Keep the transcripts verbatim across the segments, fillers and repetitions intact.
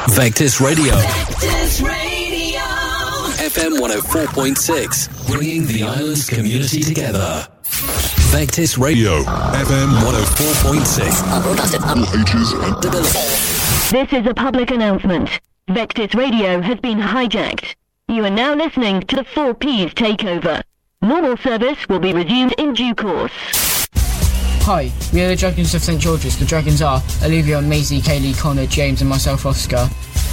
Vectis Radio. Vectis Radio. F M one oh four point six. Bringing the island's community together. Vectis Radio. F M one oh four point six. This is a public announcement. Vectis Radio has been hijacked. You are now listening to the four P's takeover. Normal service will be resumed in due course. Hi, we are the Dragons of Saint George's. The Dragons are Olivia, Maisie, Kaylee, Connor, James and myself, Oscar.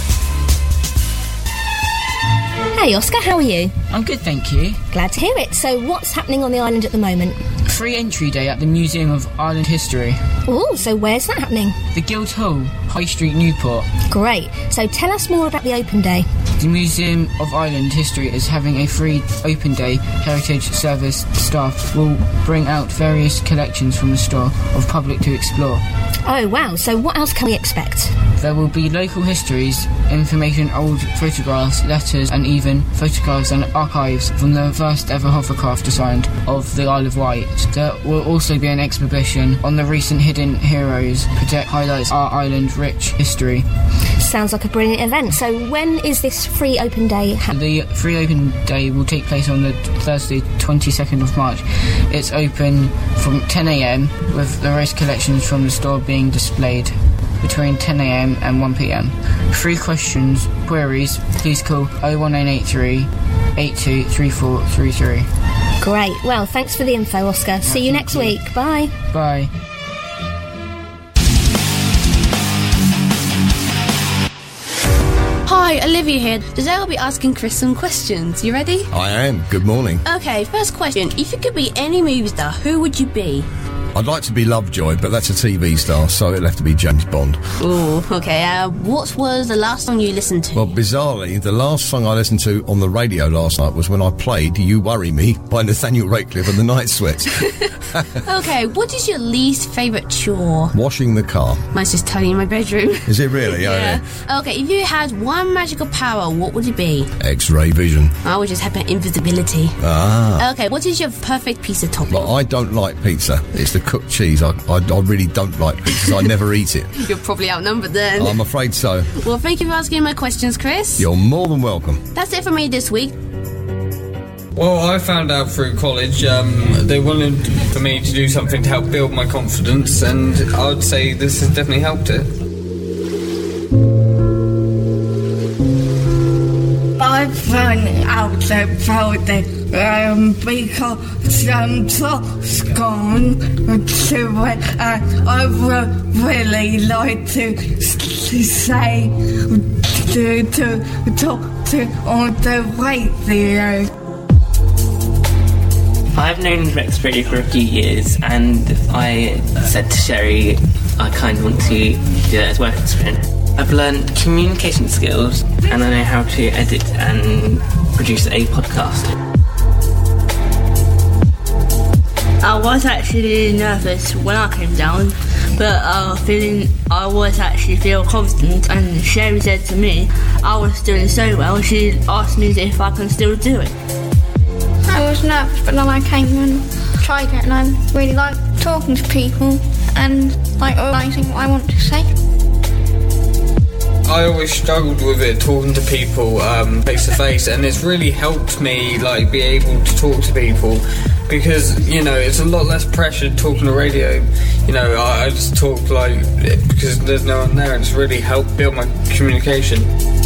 Hey Oscar, how are you? I'm good, thank you. Glad to hear it. So what's happening on the island at the moment? Free entry day at the Museum of Island History. Oh, so where's that happening? The Guildhall, High Street, Newport. Great. So tell us more about the open day. The Museum of Island History is having a free open day. Heritage Service staff will bring out various collections from the store of public to explore. Oh wow, so what else can we expect? There will be local histories, information, old photographs, letters and even photographs and archives from the first ever hovercraft designed of the Isle of Wight. There will also be an exhibition on the recent hidden heroes. Project highlights our island's rich history. Sounds like a brilliant event. So when is this free open day happening? The free open day will take place on the Thursday twenty-second of March. It's open from ten a.m. with the race collections from the store being displayed between ten a.m. and one p.m. Free questions, queries, please call oh one nine eight three, eight two three four three three. Great. Well, thanks for the info, Oscar. Yeah, see you next you. week. Bye. Bye. Hi, Olivia here. Today I'll be asking Chris some questions. You ready? I am. Good morning. Okay, first question. If you could be any movie star, who would you be? I'd like to be Lovejoy, but that's a T V star, so it'll have to be James Bond. Ooh, okay. Uh, what was the last song you listened to? Well, bizarrely, the last song I listened to on the radio last night was when I played You Worry Me by Nathaniel Ratcliffe and the Night Sweats. Okay, what is your least favourite chore? Washing the car. Mine's just tidying my bedroom. Is it really? Yeah. Oh, yeah. Okay, if you had one magical power, what would it be? X-ray vision. I would just have invisibility. Ah. Okay, what is your perfect pizza topping? Well, I don't like pizza. It's the cooked cheese. I, I, I really don't like pizza. I never eat it. You're probably outnumbered then. I'm afraid so. Well, thank you for asking my questions, Chris. You're more than welcome. That's it for me this week. Well, I found out through college um, they wanted for me to do something to help build my confidence, and I would say this has definitely helped it. I found out about it um, because I'm just gone to it, and I would really like to say to, to talk to on the radio. I've known Rex Radio for a few years, and I said to Sherry I kind of want to do it as work experience. I've learned communication skills, and I know how to edit and produce a podcast. I was actually really nervous when I came down, but I was feeling I was actually feel confident, and Sherry said to me I was doing so well. She asked me if I can still do it. I was nervous, but then I came and tried it, and I really like talking to people and like organising what I want to say. I always struggled with it, talking to people um, face to face, and it's really helped me like be able to talk to people, because you know it's a lot less pressure talking to radio. You know, I, I just talk like because there's no one there, and it's really helped build my communication.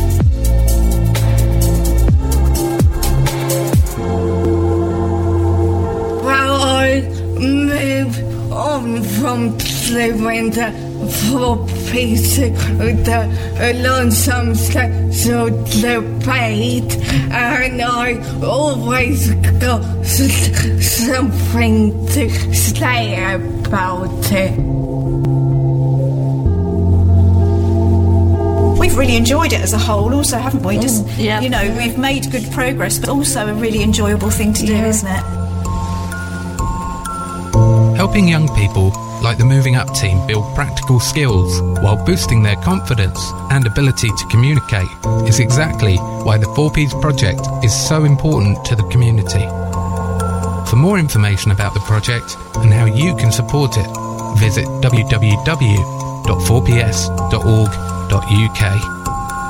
Move on from living the four piece the lonesome sexual debate, and I always got something to say about it. We've really enjoyed it as a whole also, haven't we? Just, mm, yeah. You know, we've made good progress, but also a really enjoyable thing to do, yeah. Isn't it? Helping young people like the Moving Up team build practical skills while boosting their confidence and ability to communicate is exactly why the four Ps project is so important to the community. For more information about the project and how you can support it, visit w w w dot four p s dot org dot u k.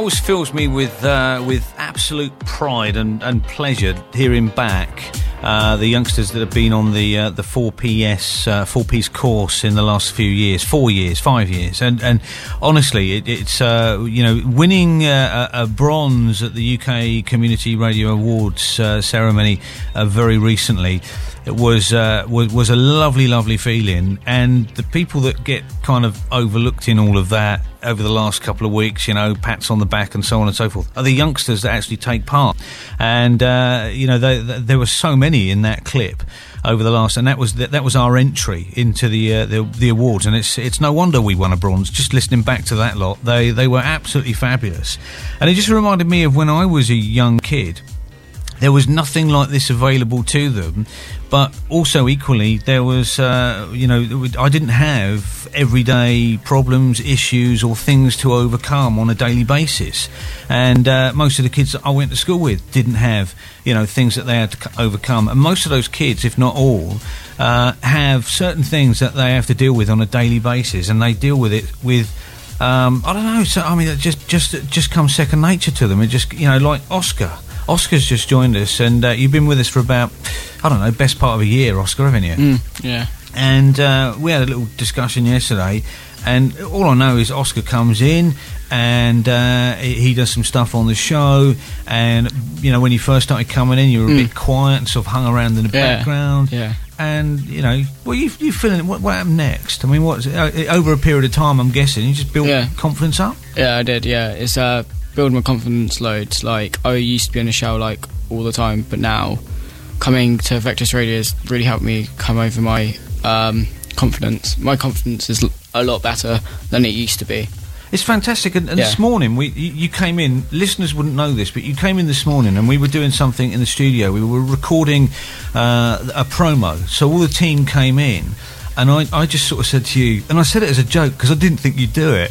always fills me with uh, with absolute pride and, and pleasure hearing back uh, the youngsters that have been on the uh, the four P S uh, four P's course in the last few years, four years, five years, and and honestly, it, it's uh, you know winning uh, a, a bronze at the U K Community Radio Awards uh, ceremony uh, very recently. It was, uh, was was a lovely, lovely feeling, and the people that get kind of overlooked in all of that over the last couple of weeks, you know, pats on the back and so on and so forth, are the youngsters that actually take part. And uh, you know, they, they, there were so many in that clip over the last, and that was that, that was our entry into the, uh, the the awards, and it's it's no wonder we won a bronze. Just listening back to that lot, they they were absolutely fabulous, and it just reminded me of when I was a young kid. There was nothing like this available to them, but also equally there was, uh, you know, I didn't have everyday problems, issues or things to overcome on a daily basis. And uh, most of the kids that I went to school with didn't have, you know, things that they had to overcome. And most of those kids, if not all, uh, have certain things that they have to deal with on a daily basis, and they deal with it with... Um, I don't know, so, I mean, it just, just, it just comes second nature to them. It just, you know, like Oscar. Oscar's just joined us, and uh, you've been with us for about, I don't know, best part of a year, Oscar, haven't you? Mm, yeah. And uh, we had a little discussion yesterday, and all I know is Oscar comes in, and uh, he does some stuff on the show, and, you know, when you first started coming in, you were a Mm. bit quiet and sort of hung around in the Yeah, background. yeah. And, you know, well, you, you feeling, what, what happened next? I mean, what, uh, over a period of time, I'm guessing, you just built Yeah. confidence up? Yeah, I did, yeah. It's uh, build my confidence loads. Like, I used to be on a show, like, all the time, but now coming to Vectis Radio has really helped me come over my um, confidence. My confidence is l- a lot better than it used to be. It's fantastic, and, and Yeah. this morning we you, you came in. Listeners wouldn't know this, but you came in this morning, and we were doing something in the studio. We were recording uh, a promo, so all the team came in, and I, I just sort of said to you, and I said it as a joke because I didn't think you'd do it.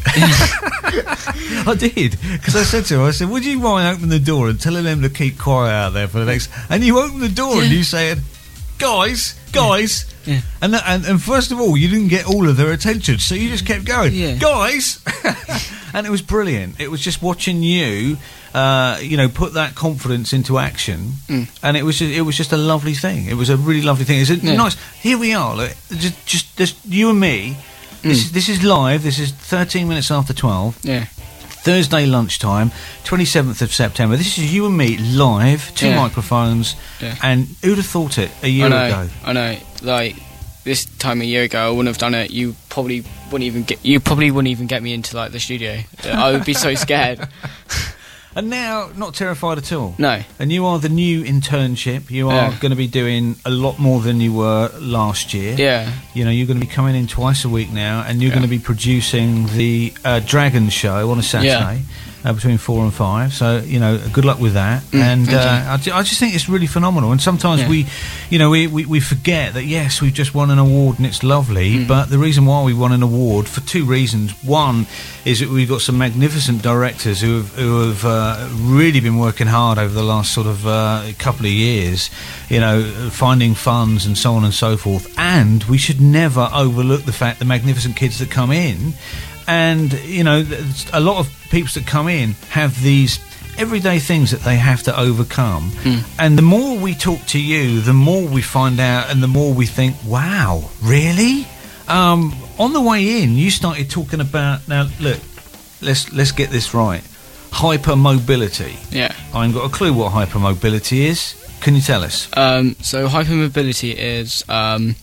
I did, because I said to him, I said, "Would you mind opening the door and telling them to keep quiet out there for the next?" And you opened the door and you said, "Guys, guys." Yeah. And, th- and and first of all, you didn't get all of their attention, so you just kept going, Yeah. guys, and it was brilliant. It was just watching you, uh, you know, put that confidence into action, Mm. and it was just, it was just a lovely thing. It was a really lovely thing. It's a Yeah. nice. Here we are, look, just just, just you and me. This Mm. is this is live. This is thirteen minutes after twelve. Yeah. Thursday lunchtime, twenty-seventh of September. This is you and me live, two Yeah. microphones, Yeah. and who'd have thought it a year I know, ago? I know. Like, this time a year ago, I wouldn't have done it. You probably wouldn't even get. You probably wouldn't even get me into like the studio. I would be so scared. And now, not terrified at all. No. And you are the new internship. You are Yeah. going to be doing a lot more than you were last year. Yeah. You know, you're going to be coming in twice a week now, and you're Yeah. going to be producing the uh, Dragon Show on a Saturday. Uh, between four and five, so you know, good luck with that. Mm, and thank uh, I, ju- I just think it's really phenomenal. And sometimes Yeah. we, you know, we, we, we forget that yes, we've just won an award and it's lovely. Mm. But the reason why we won an award for two reasons. One is that we've got some magnificent directors who have who have uh, really been working hard over the last sort of uh, couple of years. You know, finding funds and so on and so forth. And we should never overlook the fact the magnificent kids that come in. And, you know, th- a lot of peeps that come in have these everyday things that they have to overcome. Mm. And the more we talk to you, the more we find out and the more we think, wow, really? Um, on the way in, you started talking about, now, look, let's let's get this right. Hypermobility. Yeah. I ain't got a clue what hypermobility is. Can you tell us? Um, so hypermobility is um,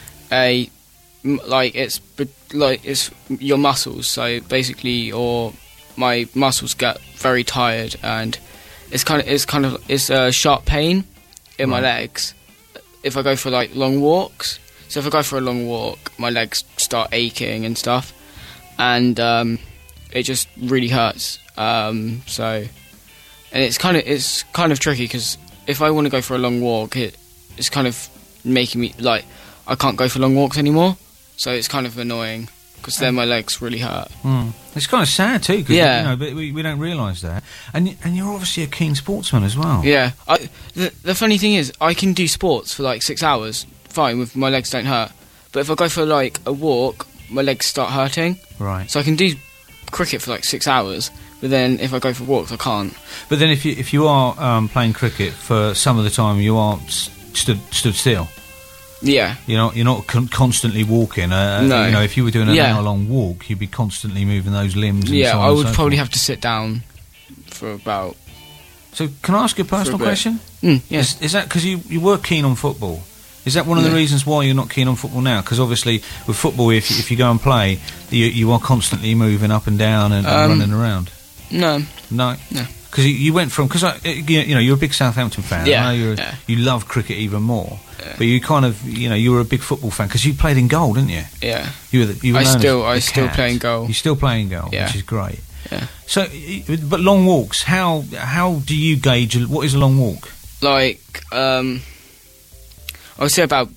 a m- like it's b- like it's your muscles. So basically, your my muscles get very tired, and it's kind of it's kind of it's a sharp pain in my Right. legs if I go for like long walks. So if I go for a long walk, my legs start aching and stuff, and um, it just really hurts. Um, so, and it's kind of it's kind of tricky because if I want to go for a long walk, it it's kind of making me like I can't go for long walks anymore. So it's kind of annoying because then my legs really hurt. Mm. It's kind of sad too, cause, Yeah. you know, but we, we don't realise that. And y- and you're obviously a keen sportsman as well. Yeah, I, the the funny thing is, I can do sports for like six hours, fine, with my legs don't hurt. But if I go for like a walk, my legs start hurting. Right. So I can do cricket for like six hours, But then if I go for walks, I can't. But then if you if you are um, playing cricket for some of the time, you aren't s- stood stood still. Yeah. You're not you're not con- constantly walking. Uh, No. You know, if you were doing an Yeah. hour long walk, you'd be constantly moving those limbs. And Yeah, so on I and would so probably forth. have to sit down for about. So can I ask you a personal bit. question? Mm, yeah. Is, is that because you, you were keen on football? Is that one of the Yeah. reasons why you're not keen on football now? Because obviously with football, if you, if you go and play, you, you are constantly moving up and down and, and Um, running around. No. No. No. Because you, you went from because you, you know you're a big Southampton fan. Yeah, I know you're a- yeah. You love cricket even more. But you kind of you know you were a big football fan because you played in goal, didn't you? Yeah. You were. The, you were I known as still- the I still Cat. play in goal. You still play in goal, Yeah. which is great. Yeah. So, y- but long walks. How how do you gauge a- what is a long walk? Like, um, I would say about,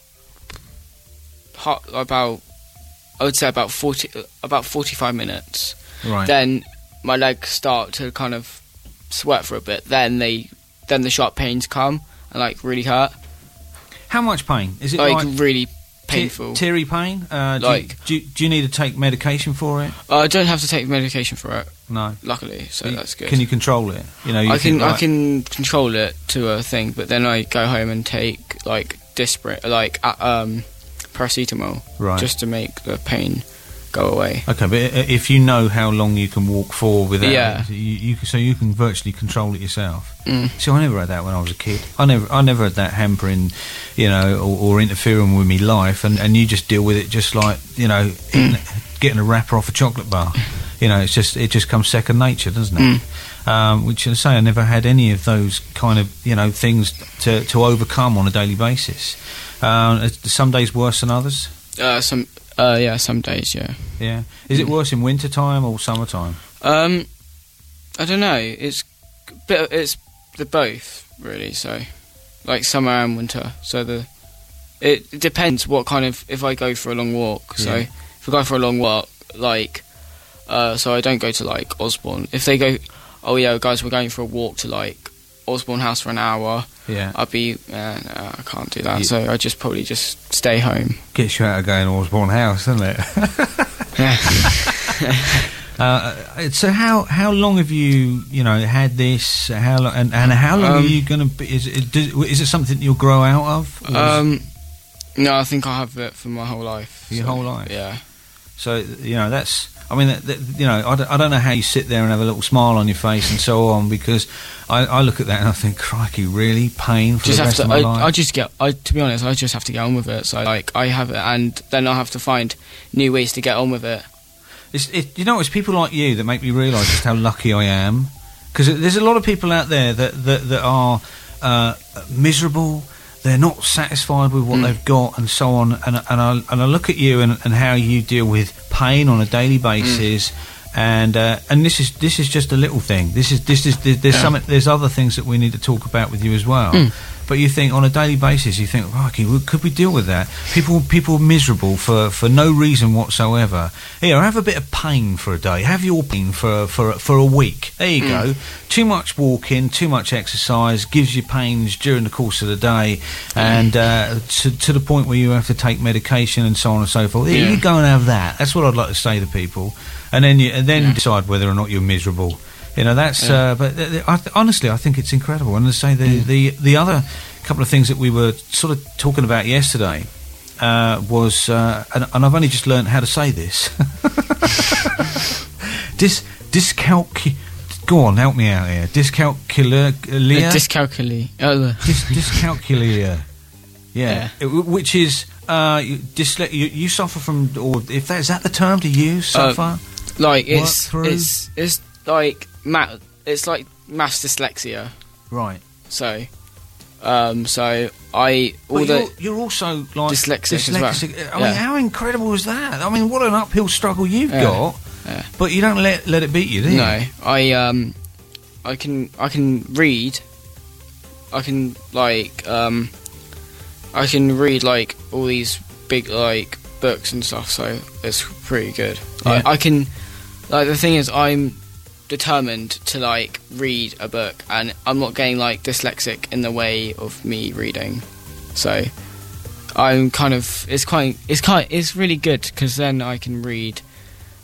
hot, about, I would say about forty, about forty-five minutes. Right. Then my legs start to kind of sweat for a bit. Then they, then the sharp pains come and like really hurt. How much pain is it? Like, Like, really te- painful. teary pain. Uh, do, Like- you, do, you, do you need to take medication for it? Uh, I don't have to take medication for it. No. Luckily, so You- that's good. Can you control it? You know, you I can think, I like- can control it to a thing, but then I go home and take like Disprin, like uh, um, paracetamol, Right. just to make the pain go away. Okay, but i- if you know how long you can walk for without Yeah. it, you, you can- so you can virtually control it yourself. Mm. See, I never had that when I was a kid. I never, I never had that hampering, you know, or, or interfering with me life, and, and you just deal with it just like you know, eating, getting a wrapper off a chocolate bar. You know, it's just it just comes second nature, doesn't it? Um, which I say, I never had any of those kind of you know things to to overcome on a daily basis. Um, it's- some days worse than others. Uh, some uh, yeah, some days, yeah. Yeah. Is it worse in winter time or summertime? Um, I don't know. It's bit. It's the both really. So, like summer and winter. So the it, it depends what kind of if I go for a long walk. So Yeah. if I go for a long walk, like uh, so I don't go to like Osborne. If they go, oh yeah, guys, we're going for a walk to like Osborne House for an hour. Yeah. I'd be. Uh, no, I can't do that. You- so I just probably just stay home. Gets you out of going to Osborne House, doesn't it? uh, so how how long have you you know had this? How long and, and how long Um, are you going to be? Is it does, is it something you'll grow out of? Or is Um, no, I think I have it for my whole life. it your so, whole life? Yeah. So you know that's. I mean, that, that, you know, I don't, I don't know how you sit there and have a little smile on your face and so on because I, I look at that and I think, crikey, really pain for Just the have rest to. of my I, life. I just get. I to be honest, I just have to get on with it. So like, I have it, and then I have to find new ways to get on with it. It's, it, you know, it's people like you that make me realise just how lucky I am. Because there's a lot of people out there that that, that are uh, miserable. They're not satisfied with what Mm. they've got, and so on. And and I and I look at you and, and how you deal with pain on a daily basis. And uh, and this is this is just a little thing. This is this is there's, there's Yeah. some there's other things that we need to talk about with you as well. Mm. But you think on a daily basis, you think, okay, well, could we deal with that? People people are miserable for, for no reason whatsoever. Here, have a bit of pain for a day. Have your pain for for for a week. There you Mm. go. Too much walking, too much exercise gives you pains during the course of the day, and uh, to to the point where you have to take medication and so on and so forth. Here, Yeah. you go and have that. That's what I'd like to say to people, and then you and then Yeah. decide whether or not you're miserable. You know, that's. Yeah. Uh, but th- th- I th- honestly, I think it's incredible. And to say the, Mm. the the other couple of things that we were sort of talking about yesterday uh, was, uh, and, and I've only just learned how to say this. Dis discalcu. Go on, help me out here. Discalculia. Uh, dyscalculia. Oh, Dis- dyscalculia. Yeah. Yeah. It- which is uh, you, dysle- you, you suffer from, or if that is that the term to use? Suffer. like Work it's through? it's it's like math. It's like maths dyslexia. Right. So, um, so I all But the you're, you're also like dyslexic as well. dyslexic. I Yeah. mean, how incredible is that? I mean, what an uphill struggle you've Yeah. got. Yeah. But you don't let let it beat you, do you? No, I um, I can I can read. I can like um, I can read like all these big like books and stuff. So it's pretty good. Yeah. I, I can like the thing is I'm determined to like read a book, and I'm not getting like dyslexic in the way of me reading. So I'm kind of it's quite it's quite it's really good because then I can read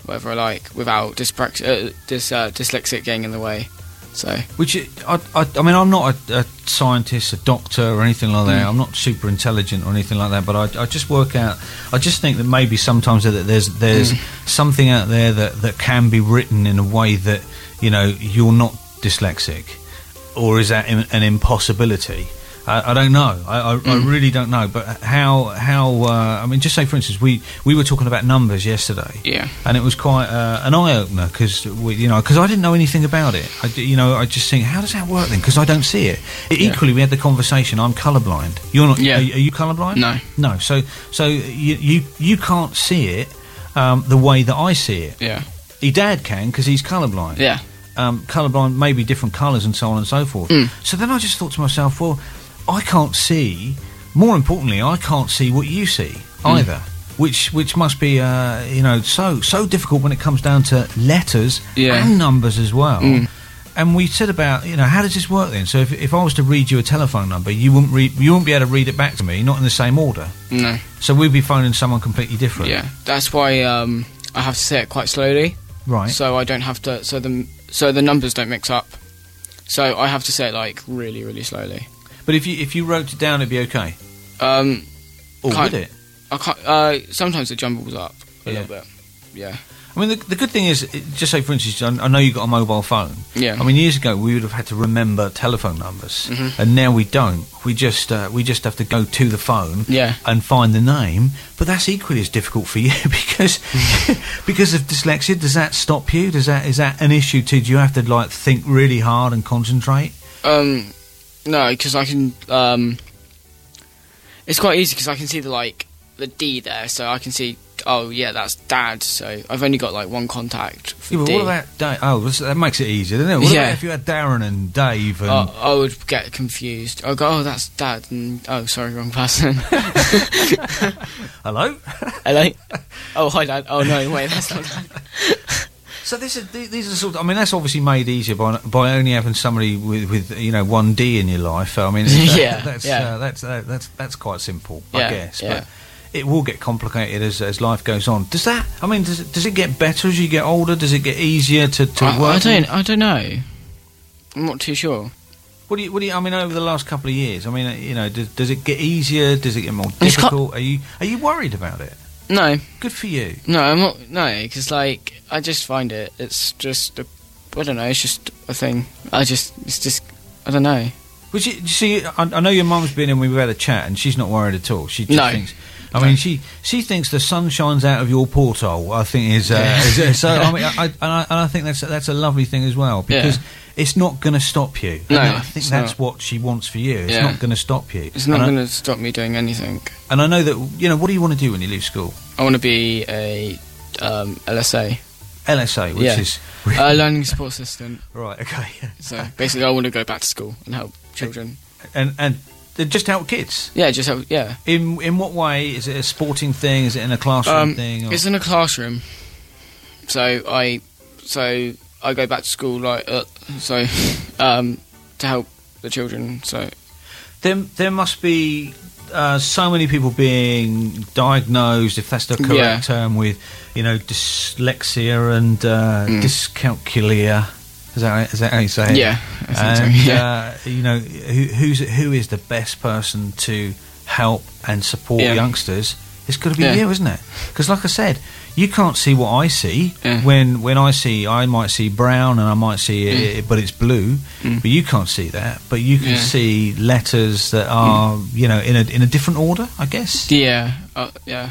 whatever I like, without dysprax- uh, dys, uh, dyslexic getting in the way. So, which I, I, I mean, I'm not a, a scientist, a doctor, or anything like that. Mm. I'm not super intelligent or anything like that. But I, I just work out. I just think that maybe sometimes that there's there's mm. something out there that, that can be written in a way that, you know, you're not dyslexic, or is that an impossibility? I, I don't know. I, I, mm. I really don't know. But how how uh, I mean, just say for instance, we, we were talking about numbers yesterday. Yeah. And it was quite uh, an eye opener because you know because I didn't know anything about it. I you know I just think, how does that work then? Because I don't see it. it yeah. Equally, we had the conversation. I'm colourblind. You're not. Yeah. Are, are you colourblind? No. No. So so you you, you can't see it um, the way that I see it. Yeah. Your dad can because he's colourblind. Yeah. Um, colourblind, maybe different colours and so on and so forth. Mm. So then I just thought to myself, well, I can't see. More importantly, I can't see what you see either, mm. which which must be uh, you know so so difficult when it comes down to letters yeah. and numbers as well. Mm. And we said about you know how does this work then? So if if I was to read you a telephone number, you wouldn't read you wouldn't be able to read it back to me, not in the same order. No. So we'd be phoning someone completely different. Yeah, that's why um, I have to say it quite slowly. Right. So I don't have to. So the so the numbers don't mix up. So I have to say it like really really slowly. But if you if you wrote it down, it'd be okay. Um, or would it? I can't. Uh, sometimes it jumbles up a yeah. little bit. Yeah. I mean, the, the good thing is, it, just say for instance, I, I know you got a mobile phone. Yeah. I mean, years ago we would have had to remember telephone numbers, mm-hmm. and now we don't. We just uh, we just have to go to the phone yeah. and find the name. But that's equally as difficult for you because because of dyslexia. Does that stop you? Does that is that an issue too? Do you have to like think really hard and concentrate? Um. No, because I can. Um, it's quite easy because I can see the like the D there, so I can see. Oh yeah, that's Dad. So I've only got like one contact. For yeah, but D. what about Dave? Oh, that makes it easier, doesn't it? What yeah. about if you had Darren and Dave? And oh, I would get confused. I go, oh, that's Dad, and oh, sorry, wrong person. Hello. Hello. Oh, hi, Dad. Oh no, wait, that's not Dad. So this is these are sort of, I mean, that's obviously made easier by by only having somebody with, with you know one D in your life. I mean, that, yeah, that's yeah. Uh, that's uh, that's that's quite simple, yeah, I guess. Yeah. But it will get complicated as as life goes on. Does that? I mean, does it, does it get better as you get older? Does it get easier to, to I, work? I don't. I don't know. I'm not too sure. What do you? What do you? I mean, over the last couple of years, I mean, you know, does, does it get easier? Does it get more difficult? Are you are you worried about it? No. Good for you. No, I'm not. No, because like I just find it. It's just. A, I don't know. It's just a thing. I just. It's just. I don't know. Which you, you see, I, I know your mum's been in. We've had a chat, and she's not worried at all. She just no. thinks. I mean, she she thinks the sun shines out of your porthole. I think is, uh, is uh, so. I mean, I, I, and I and I think that's that's a lovely thing as well because. Yeah. It's not going to stop you. No, and I think that's not. what she wants for you. It's yeah. not going to stop you. It's not going to stop me doing anything. And I know that, you know, what do you want to do when you leave school? I want to be a um, L S A. L S A, which yeah. is... Really uh, learning support assistant. Right, okay. So basically I want to go back to school and help children. And and just help kids? Yeah, just help, yeah. In in what way? Is it a sporting thing? Is it in a classroom um, thing? Or? It's in a classroom. So I... So... I go back to school like uh, so um, to help the children. So there, there must be uh, so many people being diagnosed, if that's the correct yeah. term, with you know dyslexia and uh, mm. dyscalculia. Is that is that how you say it? Yeah, I think and, so. Yeah. Uh, you know who, who's who is the best person to help and support yeah. youngsters? It's got to be yeah. you, isn't it? Because like I said. You can't see what I see. Yeah. When when I see, I might see brown and I might see mm. it, but it's blue. Mm. But you can't see that. But you can yeah. see letters that are, mm. you know, in a in a different order, I guess. Yeah, uh, yeah.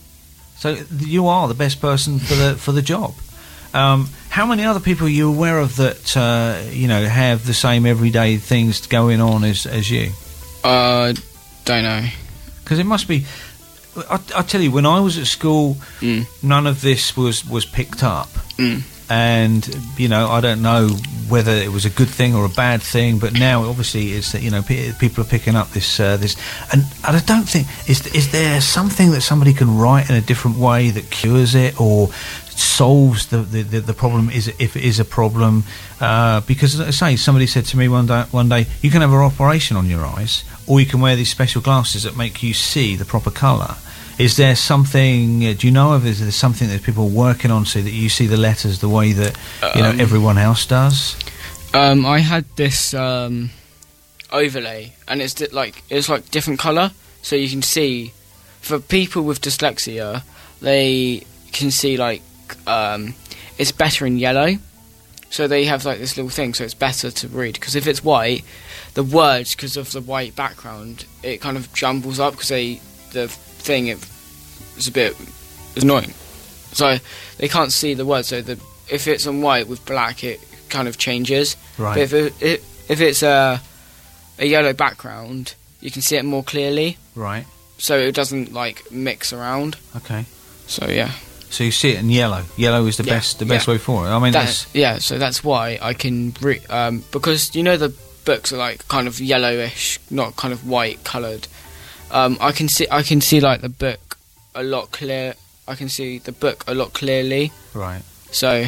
So you are the best person for the for the job. Um, how many other people are you aware of that uh, you know have the same everyday things going on as as you? Uh, don't know. Because it must be. I, I tell you, when I was at school, mm. none of this was, was picked up. Mm. And, you know, I don't know whether it was a good thing or a bad thing, but now, obviously, it's that, you know, p- people are picking up this... Uh, this, and, and I don't think... Is, is there something that somebody can write in a different way that cures it or solves the, the, the, the problem, is if it is a problem? Uh, because, as I say, somebody said to me one day, one day, you can have an operation on your eyes, or you can wear these special glasses that make you see the proper colour. Is there something? Uh, do you know of? Is there something that people are working on so that you see the letters the way that you know Um, everyone else does? Um, I had this um, overlay, and it's di- like it's like different colour, so you can see. For people with dyslexia, they can see like um, it's better in yellow, so they have like this little thing, so it's better to read. Because if it's white, the words, because of the white background, it kind of jumbles up because they the thing it, it's a bit annoying, so they can't see the words. So the if it's on white with black, it kind of changes. Right. But if it, it, if it's a a yellow background, you can see it more clearly. Right. So it doesn't like mix around. Okay. So yeah. So you see it in yellow. Yellow is the Yeah, best the best yeah. way for it. I mean, That- that's yeah. So that's why I can re- um, because you know the books are like kind of yellowish, not kind of white coloured. Um, I can see I can see like the book a lot clear. I can see the book a lot clearly. right. So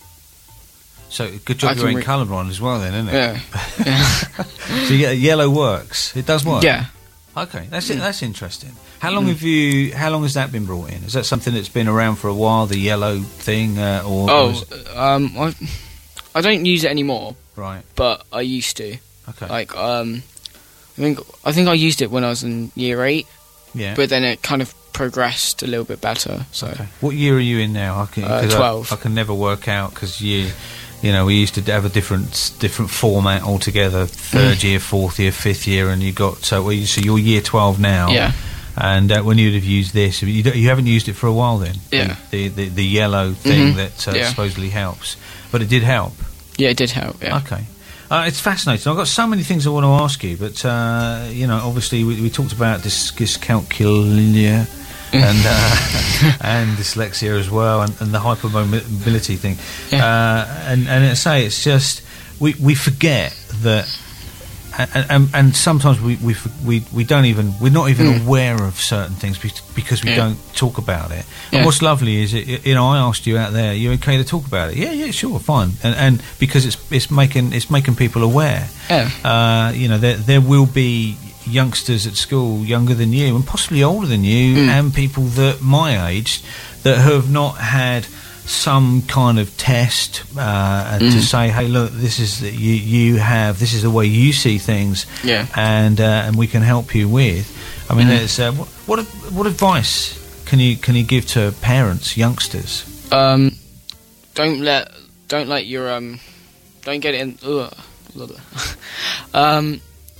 So good job I you're can in re- colourblind as well, then, isn't it? yeah, yeah. So yeah, yellow works. It does work. Yeah. Okay, that's it. Mm. That's interesting. How long Mm. have you? How long has that been brought in? Is that something that's been around for a while? The yellow thing, uh, or or Oh, is- um, I I don't use it anymore, right? but I used to. Okay. Like um, I think I think I used it when I was in year eight. Yeah. But then it kind of progressed a little bit better. So What year are you in now? I can, Uh, 'cause I- twelve. I, can never work out because you, you know, we used to have a different different format altogether. Third Mm. year, fourth year, fifth year, and you got so well, you, so you're year twelve now. Yeah. And uh, when you'd have used this, you, don't- you haven't used it for a while then. Yeah. The the, the, the yellow thing Mhm. that uh, Yeah. supposedly helps, but it did help. yeah, it did help. Yeah. Okay. Uh, it's fascinating. I've got so many things I want to ask you, but, uh, you know, obviously we, we talked about dys- dyscalculia and uh, and dyslexia as well, and, and the hypermobility thing. Yeah. Uh, and, and I say it's just, we, we forget that, and, and, and sometimes we, we we we don't even, we're not even Mm. aware of certain things be- because we Yeah. don't talk about it. Yeah. And what's lovely is, it, you know, I asked you out there, you okay to talk about it? Yeah, yeah, sure, fine. And, and because it's it's making it's making people aware. Yeah. Uh, you know, there there will be youngsters at school younger than you and possibly older than you, Mm. and people that my age that have not had some kind of test uh, Mm. to say, hey, look, this is the, you you have this is the way you see things, Yeah. and uh, and we can help you with. I mean, Mm. there's uh, what what ad- what advice can you can you give to parents, youngsters? Um, don't let don't let your um, don't get it in. Ugh, blah, blah. um.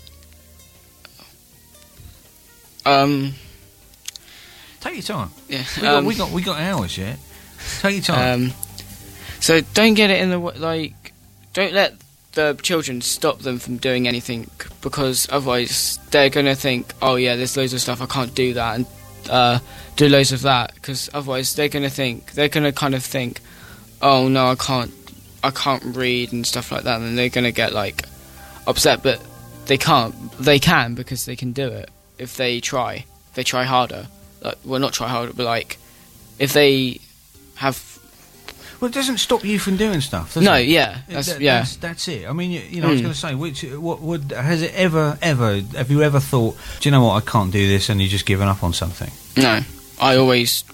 Um. Take your time. Yeah. We got, um, we got we got hours yet. Take your time. Um, so don't get it in the w- like. Don't let the children stop them from doing anything, because otherwise they're gonna think, oh yeah, there's loads of stuff I can't do that, and uh, do loads of that. Because otherwise they're gonna think they're gonna kind of think, oh no, I can't, I can't read and stuff like that, and they're gonna get like upset. But they can't. They can, because they can do it if they try. If they try harder. Like, well, not try harder, but like if they have. Well, it doesn't stop you from doing stuff, does No, it? yeah, It- that's- that- yeah. That's, that's it. I mean, you, you know, I was Mm. going to say, which, what would has it ever, ever, have you ever thought, do you know what, I can't do this, and you just given up on something? No, I always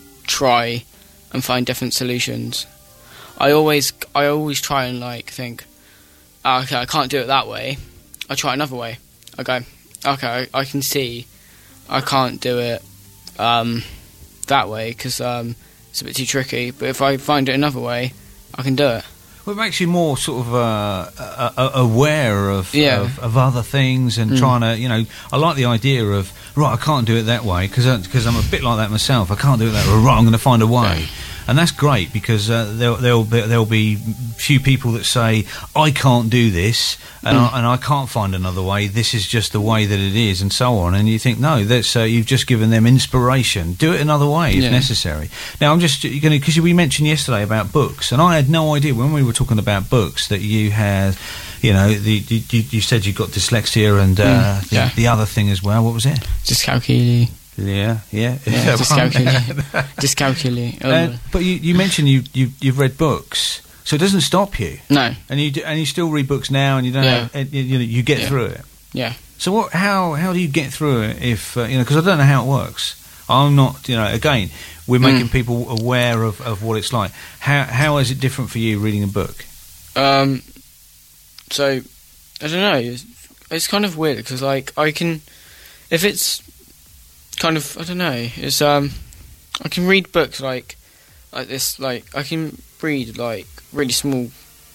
try and find different solutions. I always, I always try and like think, oh, okay, I can't do it that way. I try another way. I go, okay, I, I can see, I can't do it um, that way because um, it's a bit too tricky. But if I find it another way, I can do it. Well, it makes you more sort of uh, uh, uh, aware of, Yeah. of of other things and Mm. trying to, you know, I like the idea of, right, I can't do it that way because because I'm a bit like that myself. I can't do it that way. Right, I'm going to find a way. And that's great because uh, there'll, there'll, be, there'll be few people that say, I can't do this and, Mm. I, and I can't find another way. This is just the way that it is, and so on. And you think, no, that's uh, you've just given them inspiration. Do it another way if Yeah. necessary. Now, I'm just going to, because we mentioned yesterday about books, and I had no idea when we were talking about books that you had, you know, the, you, you said you got dyslexia and uh, Mm, the, yeah. the other thing as well. What was it? Dyscalculia. Yeah, yeah. Yeah, dyscalculia. Dyscalculia. Oh. Uh, but you, you mentioned you, you you've read books, so it doesn't stop you. No. And you do, and you still read books now, and you don't. Yeah. Have, and you, you know, you get Yeah. through it. Yeah. So what? How how do you get through it? If uh, you know, because I don't know how it works. I'm not, you know, again, we're Mm. making people aware of, of what it's like. How how is it different for you reading a book? Um, so, I don't know, it's, it's kind of weird, because, like, I can, if it's kind of, I don't know, it's, um, I can read books, like, like this, like, I can read, like, really small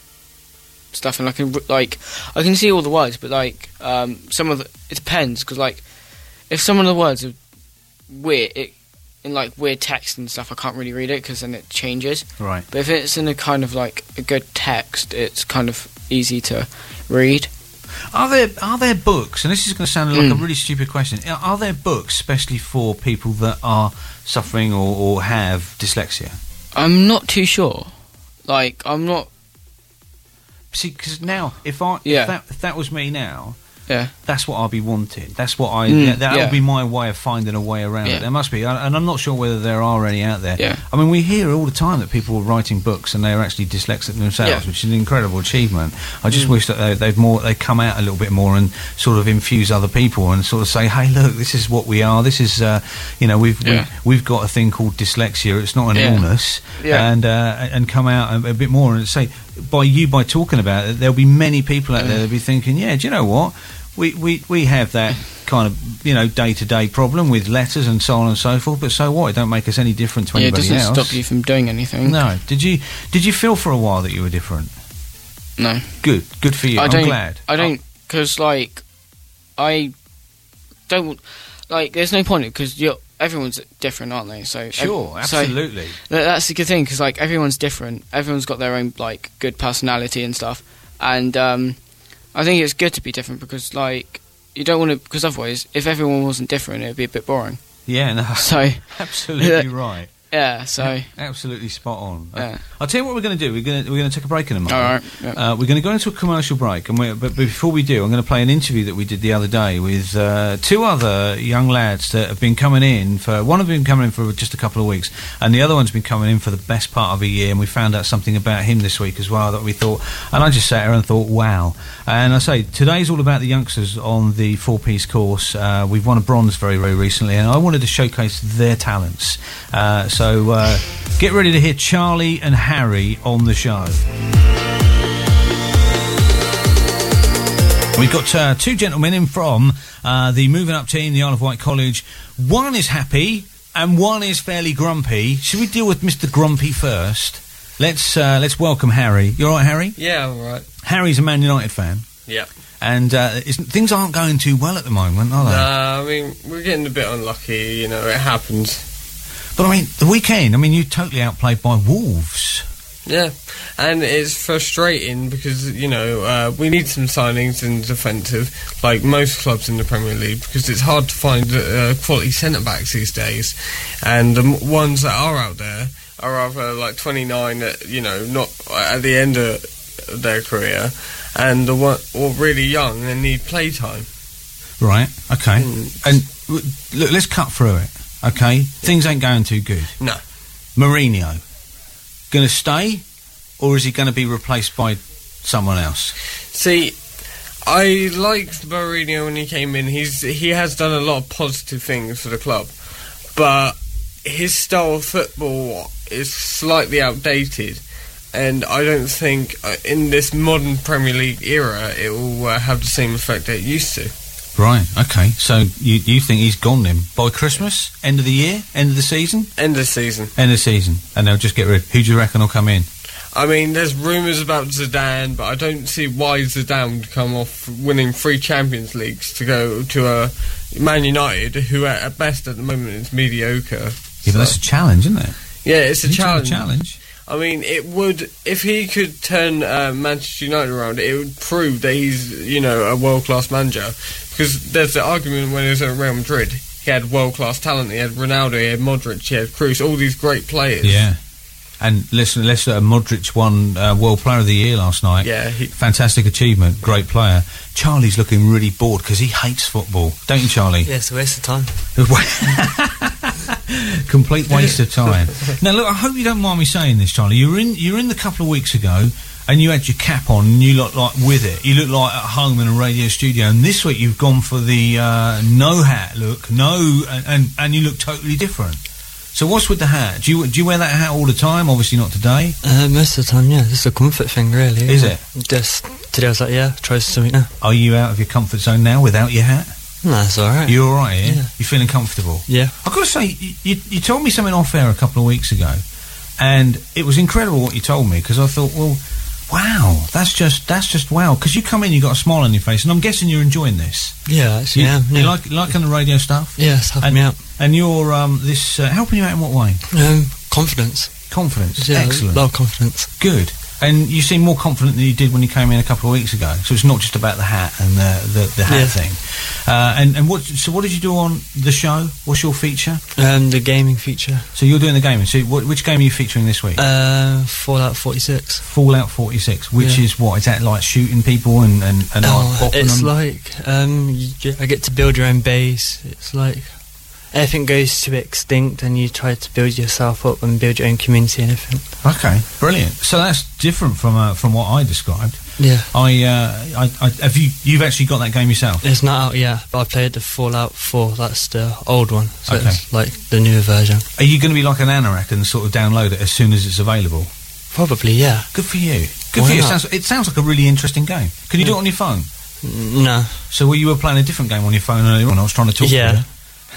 stuff, and I can, like, I can see all the words, but, like, um, some of the, it depends, because, like, if some of the words are weird, it, in, like, weird text and stuff, I can't really read it, because then it changes. Right. But if it's in a kind of, like, a good text, it's kind of easy to read. Are there are there books, and this is going to sound like Mm. a really stupid question, are, are there books especially for people that are suffering or, or have dyslexia? I'm not too sure. Like, I'm not... See, because now, if I Yeah. if, that, if that was me now, Yeah. that's what I'll be wanting. That's what I. Mm, that, that'll yeah. be my way of finding a way around Yeah. it. There must be, and and I'm not sure whether there are any out there. Yeah. I mean, we hear all the time that people are writing books and they're actually dyslexic themselves, Yeah. which is an incredible achievement. I just Mm. wish that they, they'd more they come out a little bit more and sort of infuse other people and sort of say, hey, look, this is what we are. This is, uh, you know, we've Yeah. we've, we've got a thing called dyslexia. It's not an Yeah. illness, Yeah. and uh, and come out a, a bit more and say, by you by talking about it, there'll be many people out there that'll be thinking, yeah, do you know what? We, we, we have that kind of, you know, day-to-day problem with letters and so on and so forth, but so what? It don't make us any different to Yeah, it anybody doesn't else. stop you from doing anything. No. Did you Did you feel for a while that you were different? No. Good. Good for you. I I'm don't, glad. I don't, because, like, I don't, like, there's no point, because you're, everyone's different, aren't they? So Sure, ev- so absolutely. that, that's the good thing, because, like, everyone's different. Everyone's got their own, like, good personality and stuff. And um, I think it's good to be different, because, like, you don't want to, because otherwise, if everyone wasn't different, it would be a bit boring. Yeah, no. So Absolutely right. Yeah, so absolutely spot on. Yeah. I'll tell you what we're going to do. We're going to we're going to take a break in a moment. All right, yeah. Uh, we're going to go into a commercial break, and we but before we do, I'm going to play an interview that we did the other day with uh, two other young lads that have been coming in for. One of them been coming in for just a couple of weeks, and the other one's been coming in for the best part of a year. And we found out something about him this week as well that we thought. And I just sat here and thought, wow. And I say today's all about the youngsters on the four-piece course. Uh, we've won a bronze very very recently, and I wanted to showcase their talents. Uh, so. Uh, Get ready to hear Charlie and Harry on the show. We've got uh, two gentlemen in from uh, the Moving Up team, the Isle of Wight College. One is happy and one is fairly grumpy. Should we deal with Mister Grumpy first? Let's uh, let's welcome Harry. You all right, Harry? Yeah, all right. Harry's a Man United fan. Yeah. And uh, isn't, things aren't going too well at the moment, are they? Nah, I mean, we're getting a bit unlucky, you know, it happens. But, I mean, the weekend, I mean, you totally outplayed by Wolves. Yeah, and it's frustrating because, you know, uh, we need some signings in defensive, like most clubs in the Premier League, because it's hard to find uh, quality centre-backs these days. And the m- ones that are out there are either, like, twenty-nine, at, you know, not at the end of their career, and the one, or really young and need playtime. Right, okay. Mm. And, w- look, let's cut through it. Okay, things ain't going too good. No. Mourinho, going to stay, or is he going to be replaced by someone else? See, I liked Mourinho when he came in. He's he has done a lot of positive things for the club, but his style of football is slightly outdated, and I don't think uh, in this modern Premier League era it will uh, have the same effect that it used to. Right, okay. So you you think he's gone then? By Christmas? End of the year? End of the season? End of the season. End of the season. And they'll just get rid. Who do you reckon will come in? I mean, there's rumours about Zidane, but I don't see why Zidane would come off winning three Champions Leagues to go to a Man United, who at, at best at the moment is mediocre. Yeah, but that's a challenge, isn't it? Yeah, it's a He's challenge. a challenge. I mean, it would, if he could turn uh, Manchester United around, it would prove that he's, you know, a world-class manager. Because there's the argument when he was at Real Madrid. He had world-class talent. He had Ronaldo, he had Modric, he had Kroos, all these great players. Yeah. And listen, let's uh, Modric won uh, World Player of the Year last night. Yeah. He, Fantastic achievement, great player. Charlie's looking really bored because he hates football. Don't you, Charlie? Yeah, it's a waste of time. Complete waste of time. Now, look, I hope you don't mind me saying this, Charlie. You were in, you were in the couple of weeks ago, and you had your cap on, and you look like with it. You look like at home in a radio studio. And this week you've gone for the uh, no hat look, no, and, and and you look totally different. So what's with the hat? Do you do you wear that hat all the time? Obviously not today. Uh, most of the time, yeah. It's a comfort thing, really. Is it? Just today I was like, yeah, try something now. Are you out of your comfort zone now without your hat? No, that's all right. You're all right, yeah? Yeah. You're feeling comfortable? Yeah. I've got to say, you, you, you told me something off air a couple of weeks ago, and it was incredible what you told me, because I thought, well, wow, that's just that's just wow. Because you come in, you got a smile on your face, and I'm guessing you're enjoying this. Yeah, actually, you, yeah. You yeah. like liking the radio stuff? Yeah, it's helping and, me out. And you're um, this uh, helping you out in what way? Um, confidence. Confidence. Yeah, Excellent. A lot of confidence. Good. And you seem more confident than you did when you came in a couple of weeks ago. So it's not just about the hat and the the, the hat Yeah. thing. Uh, and and what? So what did you do on the show? What's your feature? Um, the gaming feature. So you're doing the gaming. So what, which game are you featuring this week? Uh, Fallout forty-six. Fallout forty-six, which Yeah. is what? Is that like shooting people and and, and Oh, like bopping it's them? like um, you get, I get to build your own base. It's like everything goes to extinct, and you try to build yourself up and build your own community and everything. Okay, brilliant. So that's different from uh, from what I described. Yeah. I, uh, I, I have you you've actually got that game yourself? It's not out yet, but I played the Fallout four. That's the old one. So Okay. it's like the newer version. Are you going to be like an anorak and sort of download it as soon as it's available? Probably, yeah. Good for you. Good Why for you. It not? sounds, it sounds like a really interesting game. Can you do it on your phone? No. So well, you were playing a different game on your phone earlier on. I was trying to talk Yeah. to you.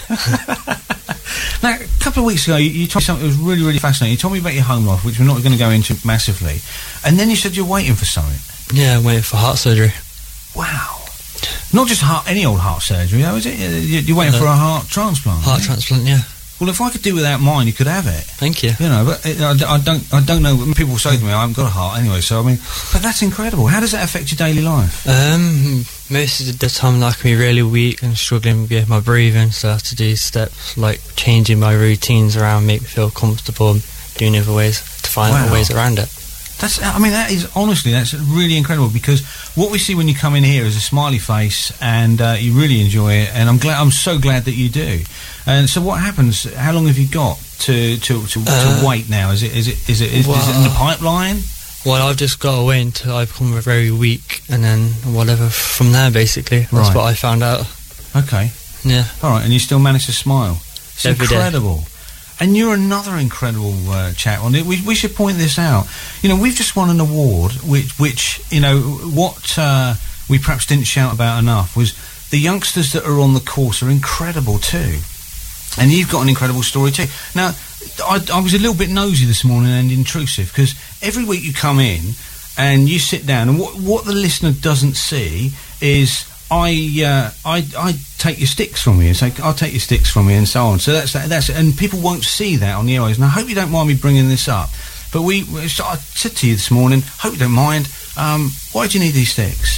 Now, a couple of weeks ago, you, you told me something that was really, really fascinating. You told me about your home life, which we're not going to go into massively. And then you said you're waiting for something. Yeah, I'm waiting for heart surgery. Wow. Not just heart, any old heart surgery, though, is it? You- You're waiting Uh, for a heart transplant. Heart aren't you? transplant, yeah. Well, if I could do without mine, you could have it. Thank you. You know, but it, I, d- I don't, I don't know. People say to me, "I haven't got a heart anyway." So I mean, but that's incredible. How does that affect your daily life? Um, most of the time I can be really weak and struggling with my breathing, so I have to do steps like changing my routines around, make me feel comfortable, and doing other ways to find Wow. other ways around it. That's, I mean, that is honestly, that's really incredible, because what we see when you come in here is a smiley face, and uh, you really enjoy it. And I'm glad, I'm so glad that you do. And so, what happens? How long have you got to to to, Uh, to wait now? Is it is it is it is, is it in the pipeline? Well, I've just got to wait until I become very weak, and then whatever from there, basically. That's Right. what I found out. Okay. Yeah. All right, and you still manage to smile. It's Every day. incredible. And you're another incredible uh, chap on it. We, we should point this out. You know, we've just won an award, which, which you know, what uh, we perhaps didn't shout about enough was the youngsters that are on the course are incredible too. And you've got an incredible story too. Now, I, I was a little bit nosy this morning and intrusive, because every week you come in and you sit down, and what, what the listener doesn't see is I, uh, I, I take your sticks from you and say, I'll take your sticks from you, and so on. So that's that's and people won't see that on the airways. And I hope you don't mind me bringing this up, but we, we so I said to you this morning, hope you don't mind. Um, why do you need these sticks?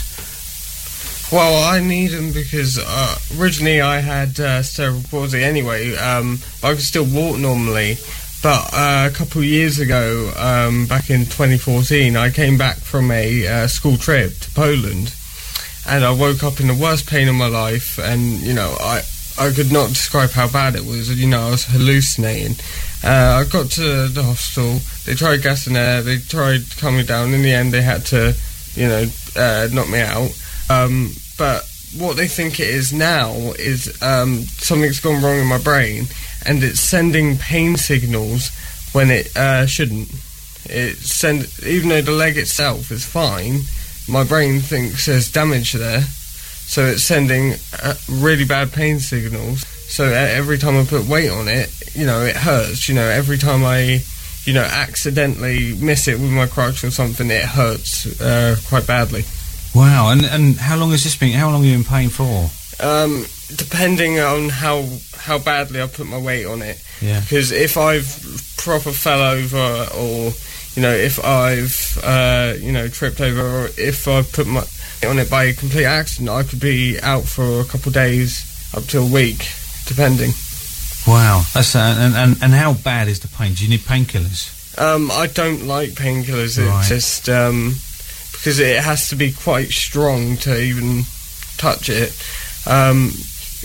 Well, I need them because uh, originally I had uh, cerebral palsy anyway. Um, I could still walk normally, but uh, a couple of years ago, um, back in twenty fourteen, I came back from a uh, school trip to Poland, and I woke up in the worst pain of my life. And you know, I I could not describe how bad it was. You know, I was hallucinating. Uh, I got to the hospital. They tried gas and air. They tried to calm me down. In the end, they had to, you know, uh, knock me out. Um, but what they think it is now is um, something's gone wrong in my brain, and it's sending pain signals when it uh, shouldn't. It send even though the leg itself is fine, my brain thinks there's damage there, so it's sending uh, really bad pain signals. So uh, every time I put weight on it, you know, it hurts. You know, every time I, you know, accidentally miss it with my crutch or something, it hurts uh, quite badly. Wow, and and how long has this been? How long have you been paying for? Um, depending on how how badly I put my weight on it. Yeah. Because if I've proper fell over, or you know, if I've uh, you know tripped over, or if I've put my weight on it by a complete accident, I could be out for a couple of days, up to a week, depending. Wow, that's uh, and, and and how bad is the pain? Do you need painkillers? Um, I don't like painkillers. Right. It's just um, because it has to be quite strong to even touch it. Um,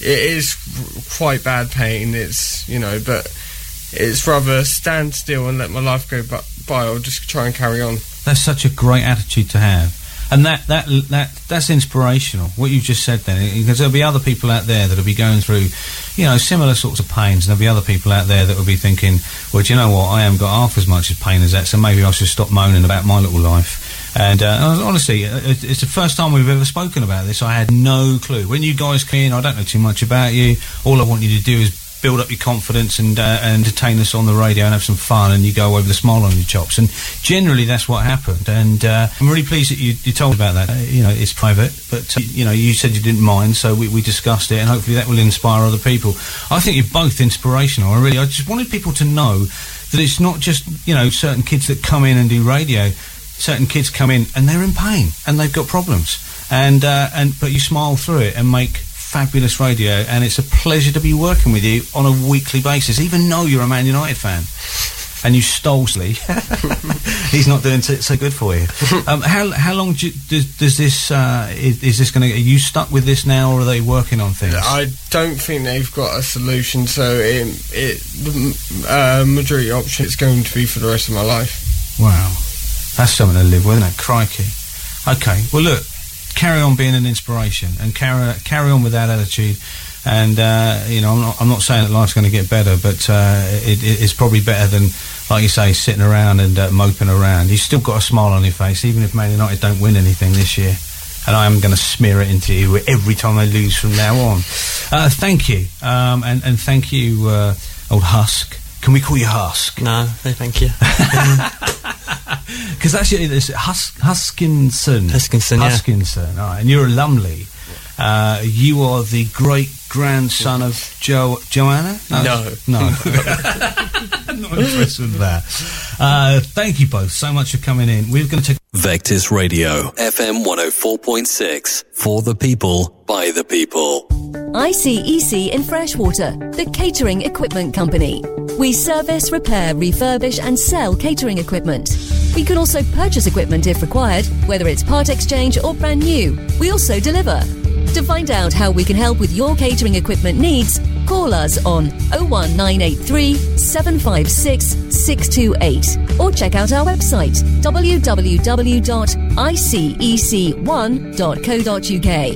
it is quite bad pain. It's, you know, but it's rather stand still and let my life go by, or just try and carry on. That's such a great attitude to have. And that, that that that's inspirational, what you just said then, because there'll be other people out there that'll be going through, you know, similar sorts of pains, and there'll be other people out there that will be thinking, well, do you know what, I haven't got half as much as pain as that, so maybe I should stop moaning about my little life. And uh, honestly, it's the first time we've ever spoken about this. I had no clue. When you guys come in, I don't know too much about you. All I want you to do is build up your confidence and uh, entertain us on the radio and have some fun, and you go away with a smile on your chops. And generally that's what happened, and uh, I'm really pleased that you, you told me about that. Uh, you know, it's private, but uh, you know, you said you didn't mind, so we, we discussed it, and hopefully that will inspire other people. I think you're both inspirational. I really, I just wanted people to know that it's not just, you know, certain kids that come in and do radio. Certain kids come in and they're in pain and they've got problems, and uh, and but you smile through it and make fabulous radio, and it's a pleasure to be working with you on a weekly basis, even though you're a Man United fan. And you stole Lee. He's not doing so, so good for you. Um, how how long do you, does, does this uh, is, is this going to? Are you stuck with this now, or are they working on things? I don't think they've got a solution. So it, it the uh, majority option is going to be for the rest of my life. Wow, that's something to live with, isn't it? Crikey. Okay, well look, carry on being an inspiration, and carry carry on with that attitude. And uh, you know, I'm not, I'm not saying that life's going to get better, but uh, it, it, it's probably better than, like you say, sitting around and uh, moping around. You've still got a smile on your face, even if Man United don't win anything this year. And I am going to smear it into you every time they lose from now on. Uh, thank you, um, and and thank you, uh, old Husk. Can we call you Husk? No, no, thank you. Because actually, it's Hus- Huskinson. Huskinson, yeah. Huskinson, all right. And you're a Lumley. Uh, you are the great-grandson of Jo- Joanna? No. No. No. I'm not impressed with that. Uh, thank you both so much for coming in. We're going to take... Vectis Radio, F M one oh four point six. For the people, by the people. I C E C in Freshwater, the catering equipment company. We service, repair, refurbish and sell catering equipment. We can also purchase equipment if required, whether it's part exchange or brand new. We also deliver. To find out how we can help with your catering equipment needs, call us on oh one nine eight three, seven five six, six two eight or check out our website w w w dot i c e c one dot co dot u k.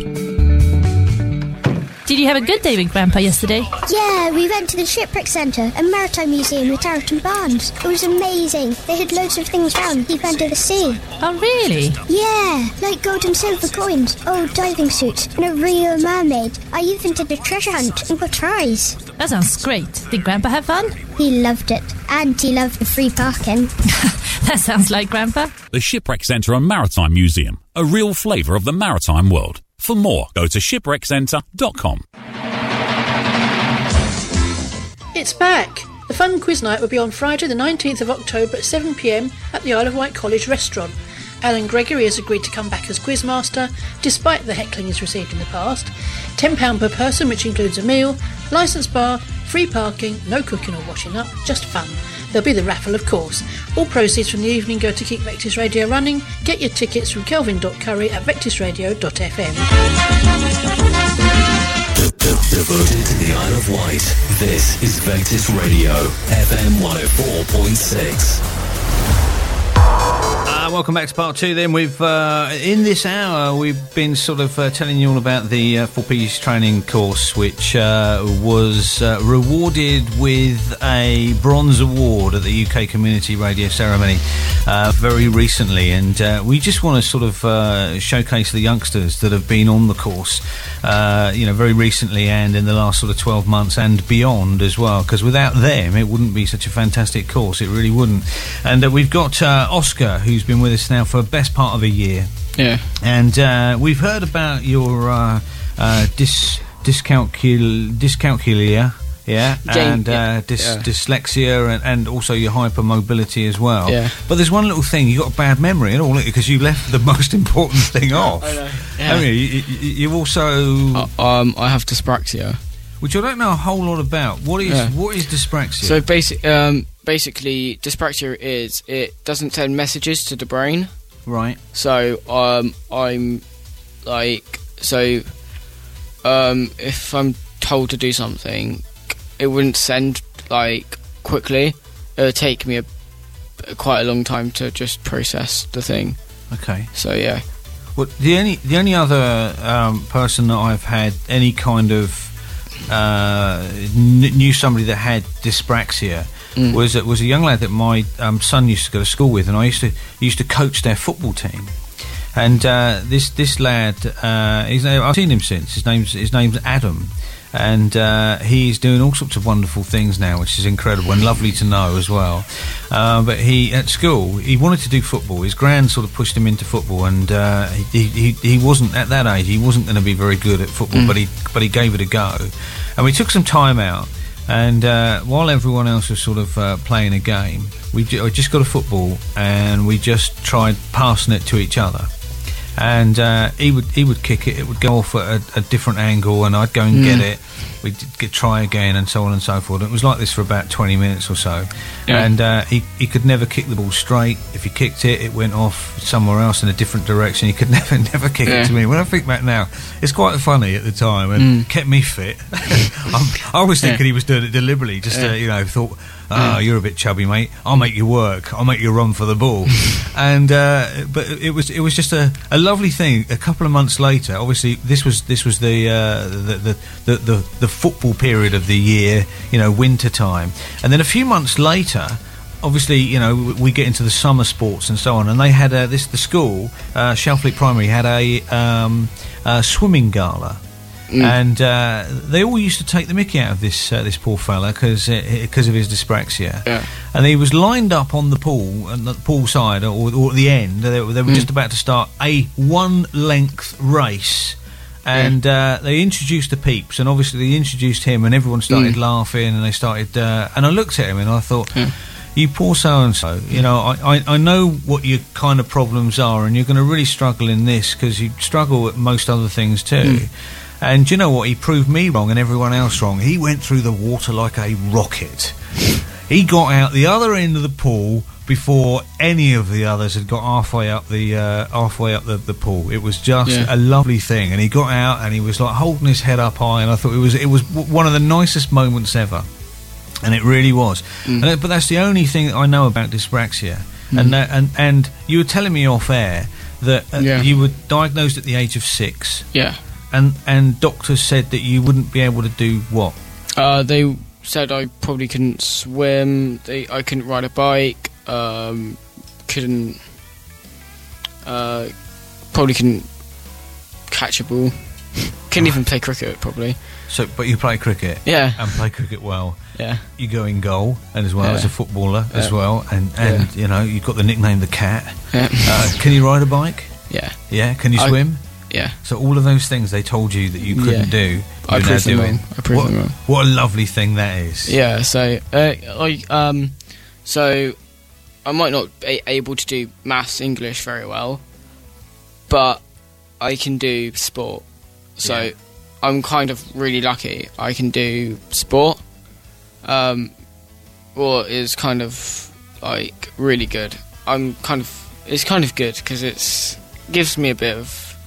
Did you have a good day with Grandpa yesterday? Yeah, we went to the Shipwreck Centre and Maritime Museum with Tarleton Barnes. It was amazing. They had loads of things found deep under the sea. Oh, really? Yeah, like gold and silver coins, old diving suits, and a real mermaid. I even did a treasure hunt and got a prize. That sounds great. Did Grandpa have fun? He loved it. And he loved the free parking. That sounds like Grandpa. The Shipwreck Centre and Maritime Museum, a real flavour of the maritime world. For more, go to shipwreck centre dot com. It's back! The fun quiz night will be on Friday the nineteenth of October at seven p m at the Isle of Wight College restaurant. Alan Gregory has agreed to come back as quizmaster, despite the heckling he's received in the past. ten pounds per person, which includes a meal, licensed bar, free parking, no cooking or washing up, just fun. There'll be the raffle, of course. All proceeds from the evening go to keep Vectis Radio running. Get your tickets from kelvin dot curry at vectis radio dot f m. Devoted to the Isle of Wight, this is Vectis Radio, F M one oh four point six. Uh, welcome back to part two then. We've, uh, in this hour, we've been sort of uh, telling you all about the uh, four P's training course, which uh, was uh, rewarded with a bronze award at the U K Community Radio Ceremony uh, very recently. And uh, we just want to sort of uh, showcase the youngsters that have been on the course, uh, you know, very recently and in the last sort of twelve months and beyond as well, because without them, it wouldn't be such a fantastic course. It really wouldn't. And uh, we've got uh, Oscar, who's been with us now for the best part of a year. Yeah. And uh, we've heard about your uh, uh, dis dyscalcul dyscalculia, yeah, Game, and yeah, uh, dys yeah. dyslexia, and, and also your hypermobility as well. Yeah. But there's one little thing, you got a bad memory and all, because you left the most important thing off. I know. Yeah. Haven't you? You, you, you also uh, um I have dyspraxia, which I don't know a whole lot about. What is yeah. what is dyspraxia? So basic um basically dyspraxia is it doesn't send messages to the brain. Right. So um I'm like so um if I'm told to do something, it wouldn't send like quickly. It would take me a, quite a long time to just process the thing. Okay. So yeah. Well, the only the only other um, person that I've had any kind of uh, kn- knew somebody that had dyspraxia mm. was was a young lad that my um, son used to go to school with, and I used to used to coach their football team. And uh, this this lad, uh, he's, I've seen him since. His name's his name's Adam, and uh, he's doing all sorts of wonderful things now, which is incredible and lovely to know as well. Uh, but he at school he wanted to do football. His gran sort of pushed him into football, and uh, he, he he wasn't at that age. He wasn't going to be very good at football, mm. but he but he gave it a go, and we took some time out. And uh, while everyone else was sort of uh, playing a game, we j- I just got a football, and we just tried passing it to each other. And uh, he would he would kick it. It would go off at a, a different angle, and I'd go and mm. get it. We'd get, try again, and so on and so forth. And it was like this for about twenty minutes or so. Yeah. And uh, he he could never kick the ball straight. If he kicked it, it went off somewhere else in a different direction. He could never never kick yeah. it to me. When I think back now, it's quite funny at the time, and mm. kept me fit. I was thinking yeah. he was doing it deliberately, just yeah. to, you know, thought. Oh, you're a bit chubby, mate. I'll make you work. I'll make you run for the ball. and uh, but it was it was just a, a lovely thing. A couple of months later, obviously this was this was the, uh, the, the, the the the football period of the year, you know, winter time. And then a few months later, obviously, you know, we get into the summer sports and so on. And they had uh, this the school, uh, Shelfleet Primary, had a, um, a swimming gala. Mm. And uh, they all used to take the mickey out of this uh, this poor fella because because uh, of his dyspraxia. Yeah. And he was lined up on the pool, on the pool side, or, or at the end. They, they were mm. just about to start a one-length race. And yeah. uh, they introduced the peeps, and obviously they introduced him, and everyone started mm. laughing, and they started... Uh, and I looked at him, and I thought... Yeah. You poor so-and-so, you know, I, I, I know what your kind of problems are, and you're going to really struggle in this because you struggle at most other things too. Mm. And do you know what? He proved me wrong and everyone else wrong. He went through the water like a rocket. He got out the other end of the pool before any of the others had got halfway up the uh, halfway up the, the pool. It was just yeah. a lovely thing. And he got out and he was like holding his head up high, and I thought it was it was w- one of the nicest moments ever. And it really was. Mm. And, but that's the only thing that I know about dyspraxia. Mm. And that, and and you were telling me off air that uh, yeah. you were diagnosed at the age of six. Yeah. And and doctors said that you wouldn't be able to do what? Uh, they said I probably couldn't swim. They, I couldn't ride a bike. Um, couldn't. Uh, probably couldn't catch a ball. Couldn't even play cricket. Probably. So, but you play cricket. Yeah. And play cricket well. Yeah. You go in goal, and as well yeah. as a footballer yeah. as well, and and yeah. you know you've got the nickname the Cat. Yeah. Uh, can you ride a bike? Yeah. Yeah. Can you I, swim? Yeah. So all of those things they told you that you couldn't yeah. do, I you're now proved them doing. wrong. I proved what, them wrong. What a lovely thing that is. Yeah. So, uh, I um, so I might not be able to do maths, English very well, but I can do sport. So yeah. I'm kind of really lucky. I can do sport. Um, or is kind of like really good. I'm kind of it's kind of good because it's gives me a bit of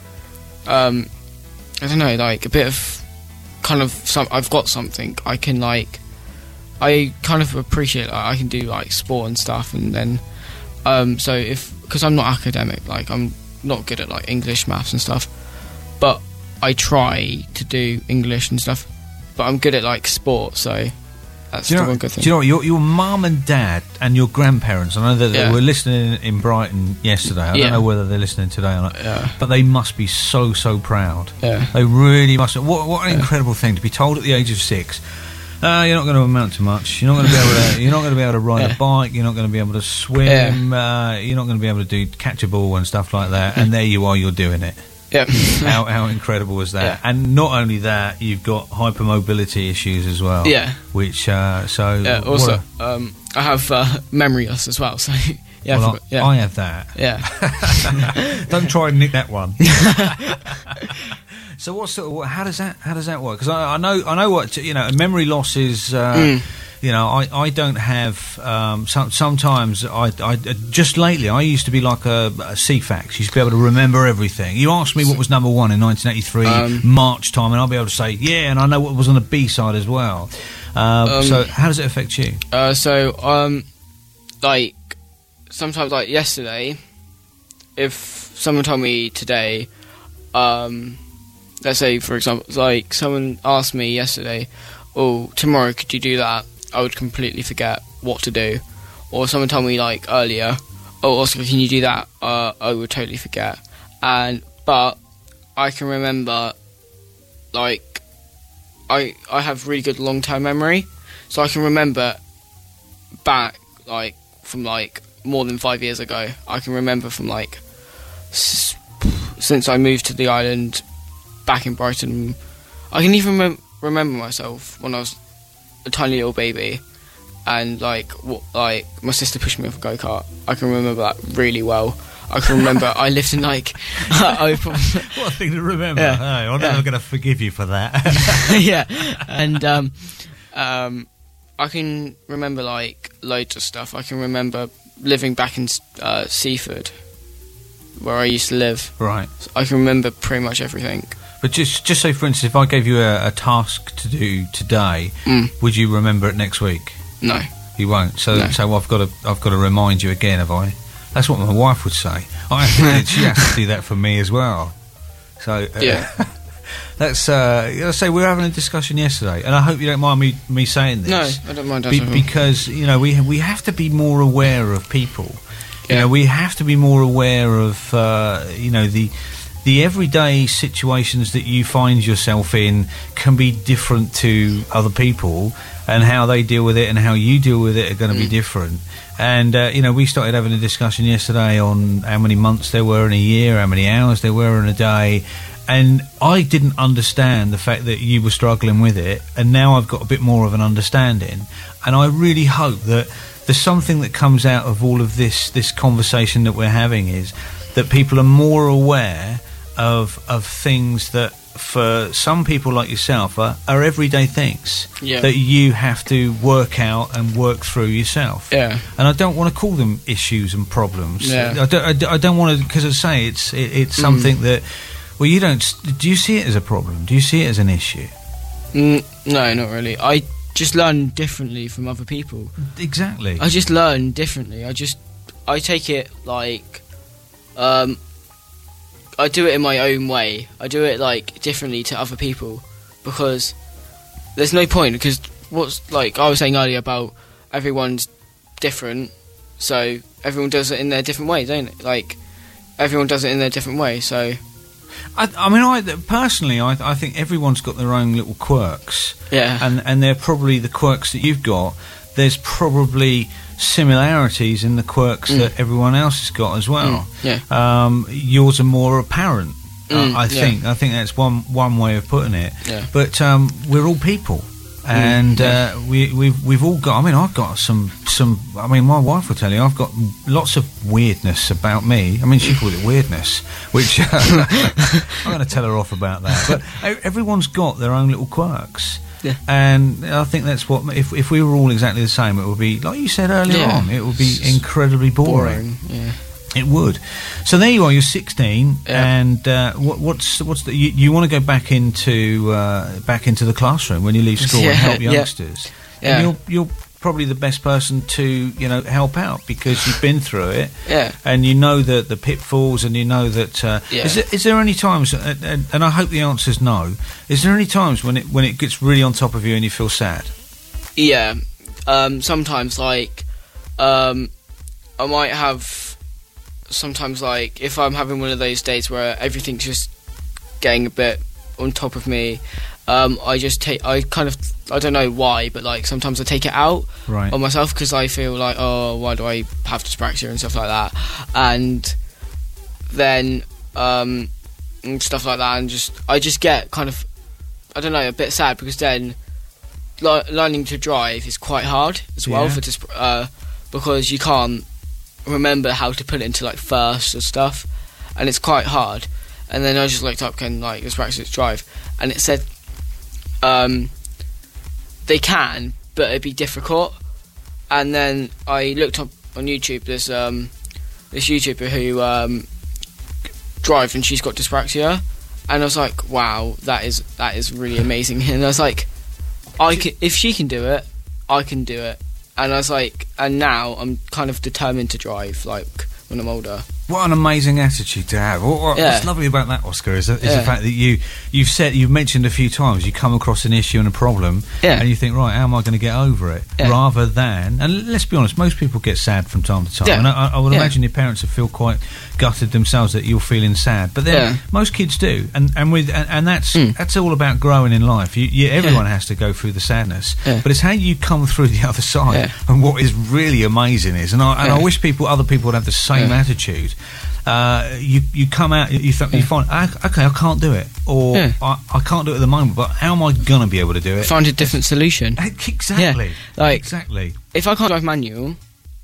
um I don't know, like a bit of kind of some I've got something I can like I kind of appreciate like, I can do like sport and stuff, and then um so if because I'm not academic, like I'm not good at like English, maths and stuff, but I try to do English and stuff, but I'm good at like sport, so that's do you the know, one good thing. Do you know what? Your, your mum and dad and your grandparents, I know that Yeah. they were listening in Brighton yesterday. I Yeah. don't know whether they're listening today or not. Yeah. But they must be so, so proud. Yeah. They really must. What, what an Yeah. incredible thing to be told at the age of six. Uh, you're not going to amount to much. You're not going to be able to. You're not going to be able to ride Yeah. a bike. You're not going to be able to swim. Uh, you're not going to be able to do catch a ball and stuff like that. And there you are. You're doing it. Yeah. how how incredible was that? Yeah. And not only that, you've got hypermobility issues as well. Yeah. Which uh, so Yeah, what also, a- um, I have uh, memory loss as well, so yeah, well, I, forgot, yeah. I have that. Yeah. Don't try and nick that one. So what sort of, how does that how does that work? Because I, I know I know what you know. Memory loss is uh, Mm. You know, I, I don't have. Um, some, sometimes I, I just lately I used to be like a, a C FAX. Used to be able to remember everything. You asked me what was number one in nineteen eighty-three Um, March time, and I'll be able to say yeah, and I know what was on the B side as well. Uh, Um, so how does it affect you? Uh, so, um, like, sometimes, like, yesterday, if someone told me today, um, let's say, for example, like, someone asked me yesterday, oh, tomorrow, could you do that? I would completely forget what to do. Or someone told me, like, earlier, oh, Oscar, can you do that? Uh, I would totally forget. And, but, I can remember, like, I, I have really good long-term memory, so I can remember back, like, from, like, more than five years ago. I can remember from, like, s- since I moved to the island, back in Brighton. I can even rem- remember myself when I was a tiny little baby, and, like, what, like, my sister pushed me off a go-kart. I can remember that really well. I can remember I lived in, like... I probably, what a thing to remember. Yeah. Hey, I'm Yeah. never going to forgive you for that. Yeah, and um, um, I can remember, like, loads of stuff. I can remember living back in uh, Seaford, where I used to live. Right. So I can remember pretty much everything. But just just say, for instance, if I gave you a, a task to do today, Mm. would you remember it next week? No. You won't. So No. so I've got to I've got to remind you again, have I? That's what my wife would say. I think that she has to do that for me as well. So uh, Yeah. that's. Uh, I say we were having a discussion yesterday, and I hope you don't mind me me saying this. No, I don't mind Be- at all. because you know we we have to be more aware of people. You Yeah. know, we have to be more aware of uh, you know the the everyday situations that you find yourself in can be different to other people, and how they deal with it and how you deal with it are going to be different. And uh, you know, we started having a discussion yesterday on how many months there were in a year, how many hours there were in a day. And I didn't understand the fact that you were struggling with it, and now I've got a bit more of an understanding. And I really hope that there's something that comes out of all of this this conversation that we're having, is that people are more aware of of things that for some people like yourself are, are everyday things Yeah. that you have to work out and work through yourself. Yeah. And I don't want to call them issues and problems. Yeah. I don't, I don't- I don't want to, because I say it's it, it's Mm. something that, well, you don't. s- Do you see it as a problem? Do you see it as an issue? Mm, no, not really. I just learn differently from other people. Exactly. I just learn differently. I just I take it like um I do it in my own way. I do it like differently to other people, because there's no point, because what's like I was saying earlier about everyone's different, so everyone does it in their different way, don't it? Like everyone does it in their different way, so I, I mean, I personally, I, I think everyone's got their own little quirks. Yeah. And and they're probably the quirks that you've got. There's probably similarities in the quirks Mm. that everyone else has got as well. Mm, Um, yours are more apparent. Mm, uh, I yeah. think. I think that's one one way of putting it. Yeah. But um, we're all people. And yeah. uh, we, we've we've all got. I mean, I've got some some. I mean, my wife will tell you I've got lots of weirdness about me. I mean, she called it weirdness, which uh, I'm going to tell her off about that. But e- everyone's got their own little quirks. Yeah. And I think that's what. If if we were all exactly the same, it would be like you said earlier Yeah. on. It would be incredibly boring. boring. Yeah. It would. So there you are. You're sixteen, Yeah. and uh, what, what's what's the, you, you want to go back into uh, back into the classroom when you leave school Yeah, and help yeah. youngsters. Yeah. And you're you're probably the best person to you know help out, because you've been through it. Yeah. And you know the the pitfalls, and you know that. Uh, Yeah. is, there, is there any times? Uh, and, and I hope the answer's no. Is there any times when it when it gets really on top of you and you feel sad? Yeah, um, sometimes like um, I might have sometimes like if I'm having one of those days where everything's just getting a bit on top of me, um, I just take I kind of I don't know why, but like sometimes I take it out Right. on myself, because I feel like, oh, why do I have dyspraxia and stuff like that, and then um, and stuff like that, and just I just get kind of I don't know a bit sad, because then le- learning to drive is quite hard as well Yeah. for dysp- uh, because you can't remember how to put it into like first and stuff, and it's quite hard. And then I just looked up, can like dyspraxic drive, and it said um, they can, but it'd be difficult. And then I looked up on YouTube. There's um, this YouTuber who um, drives, and she's got dyspraxia, and I was like, wow, that is that is really amazing. And I was like, I can, if she can do it, I can do it. And I was like, and now I'm kind of determined to drive, like, when I'm older. What an amazing attitude to have. What, what, Yeah. What's lovely about that, Oscar, is, is Yeah. the fact that you, you've said, you've mentioned a few times, you come across an issue and a problem, Yeah. and you think, right, how am I going to get over it? Yeah. Rather than, and let's be honest, most people get sad from time to time, Yeah. and I, I would Yeah. imagine your parents would feel quite gutted themselves that you're feeling sad, but then Yeah. most kids do, and and with and, and that's that's all about growing in life. You, you, everyone has to go through the sadness, Yeah. but it's how you come through the other side, Yeah. and what is really amazing is, and I, and I Yeah. wish people, other people would have the same Yeah. attitude. Uh, you you come out, you, th- you find, ah, okay, I can't do it, or Yeah. I, I can't do it at the moment, but how am I going to be able to do it? Find a different solution. Exactly. Yeah. Like, exactly. if I can't drive manual,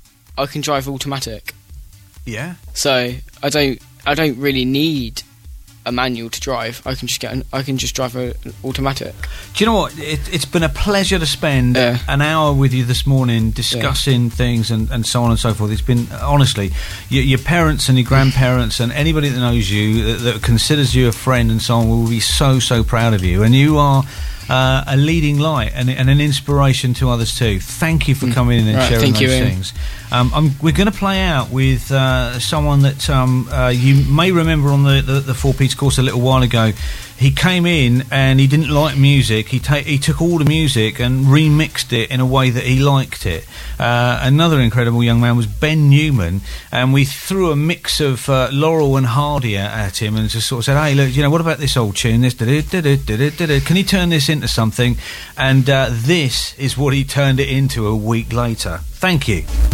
I can drive automatic. Yeah. So I don't I don't really need a manual to drive. I can just get an, I can just drive a, an automatic. Do you know what? It, it's been a pleasure to spend an hour with you this morning discussing things and, and so on and so forth. It's been, honestly, your, your parents and your grandparents and anybody that knows you, that, that considers you a friend and so on, will be so, so proud of you. And you are uh, a leading light and, and an inspiration to others too. Thank you for coming in and Right, sharing thank those you, Ian. things. Um, I'm, we're going to play out with uh, someone that um, uh, you may remember on the, the, the four-piece course a little while ago. He came in and he didn't like music. He, ta- he took all the music and remixed it in a way that he liked it. Uh, another incredible young man was Ben Newman, and we threw a mix of uh, Laurel and Hardy at him and just sort of said, hey, look, you know, what about this old tune? This, da-da-da-da-da-da-da. Can you turn this into something? And uh, this is what he turned it into a week later. Thank you.